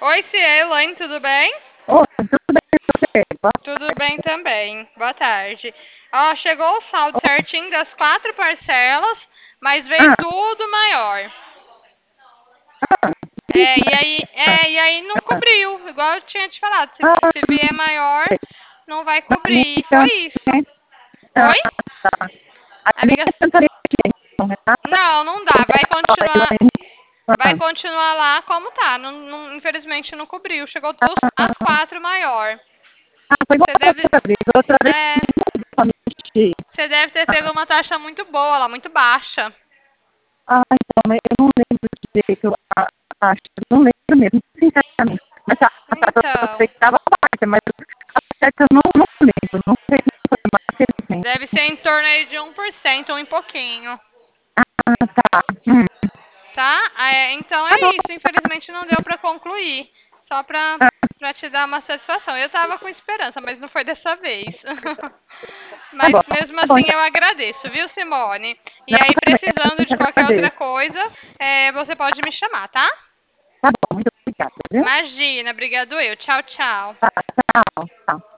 Oi, Elaine, tudo bem? Oi, tudo bem com você? Boa Tudo bem tarde. também. Boa tarde. Ó, chegou o saldo certinho das 4 parcelas, mas veio Ah, tudo maior. ah, E aí não cobriu, igual eu tinha te falado. Se, ah, se vier maior, não vai na minha cobrir. E foi chance, isso. né? Ah, Oi? tá. A minha Amiga? chance é então, Renata, Não, não dá. como é Vai que tá, continuar. Elaine? Vai Ah, continuar lá como tá. Infelizmente não cobriu. Chegou as 4 maior. foi igual Você a deve. outra vez. A outra vez É, eu não mexi. Você deve ter pego uma taxa muito boa lá, muito baixa. Então, mas eu não lembro direito. Acho, não lembro mesmo, sinceramente. Mas a taxa eu Então, sei que estava baixa, mas a certa eu não lembro. Não sei se foi mais recente. deve ser em torno aí de 1% ou um pouquinho, Ah, tá. tá? Então Tá é bom, isso, infelizmente não deu pra concluir. Só pra te dar uma satisfação. Eu tava com esperança, mas não foi dessa vez. tá Mas bom. mesmo Tá bom, assim então. eu agradeço, viu, Simone? E Não, aí, também, precisando eu te de qualquer outra agradeço. coisa, você pode me chamar, tá? Tá bom, muito obrigada, viu? Imagina, obrigado eu. Tchau, tchau. Tá, tchau, tchau.